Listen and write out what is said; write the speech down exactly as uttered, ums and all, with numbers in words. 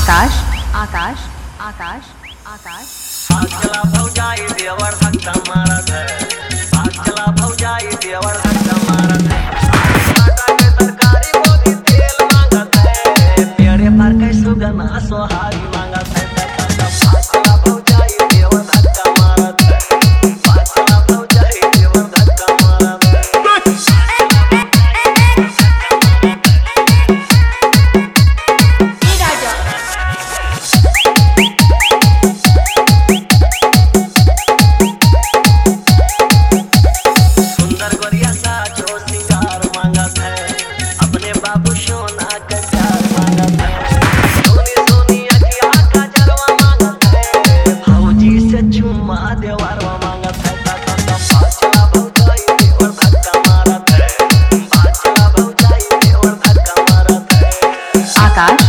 आकाश आकाश आकाश आकाश चला भौजाई देवर धक्का मारत है, चला भौजाई देवर धक्का मारत है। आटा के तरकारी मोदी तेल मांगत है, पेड़े पर के सुगना सोहागी मांगत है। चला भौजाई देवर धक्का मारत है, चला भौजाई देवर धक्का मारत है। सुंदर गोरिया साजो सिंगार मांगत है, अपने बाबू सोना का चार मांगत है। सोनी सोनी अखिया का जलवा मांगत है, भौजी से चुम्मा देवरवा मांगत है। चला भौजाई देवर धक्का मारत है, चला भौजाई देवर धक्का मारत है। आकाश